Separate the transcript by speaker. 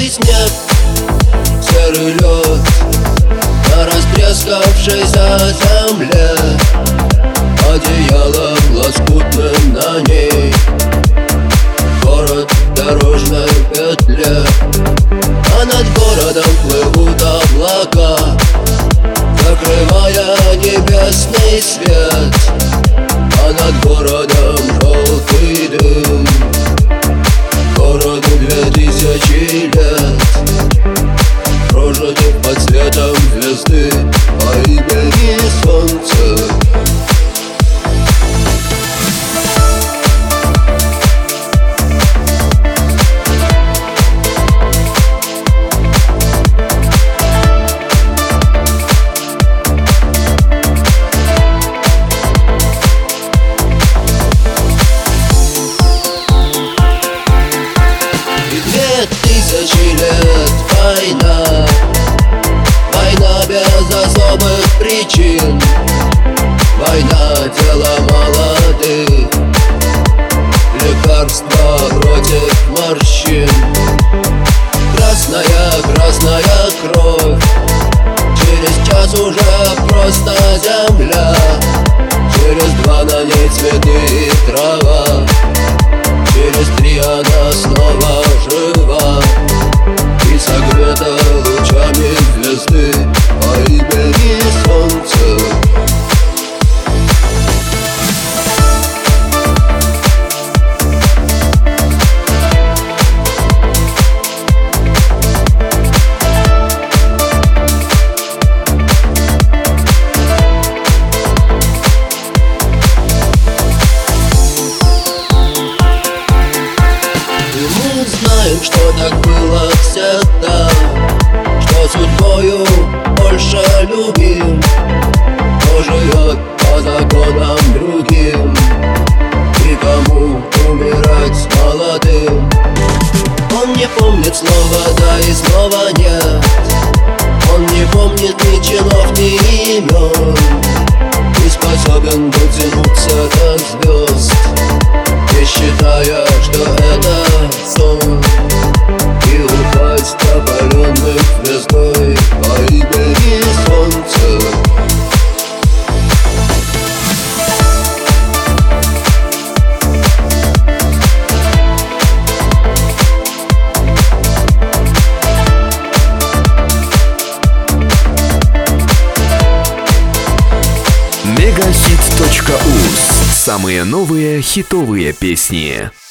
Speaker 1: снег, серый лед на растрескавшейся земле, одеялом лоскутным на ней. Город в дорожной петле, а над городом плывут облака, закрывая небесный свет, а над городом желтый дым. Городу 2000 лет, прожитых под светом звезды по имени Солнце. Тысячи лет война, война без особых причин, война тела молодых, лекарства против морщин. Красная, красная кровь, через час уже просто земля, через 2 на ней цветы и трава, через 3 она снова жива и согрета лучами звезды по имени Солнце. Знаем, что так было всегда, что судьбою больше любим, кто живет по законам другим, и кому умирать молодым. Он не помнит снова да и снова нет, он не помнит ни чинов, ни имен, не способен дотянуться до звезд, не считая, что это сон, и упасть опаленных звездой по имени Солнце.
Speaker 2: Мегахит.уз. Самые новые хитовые песни.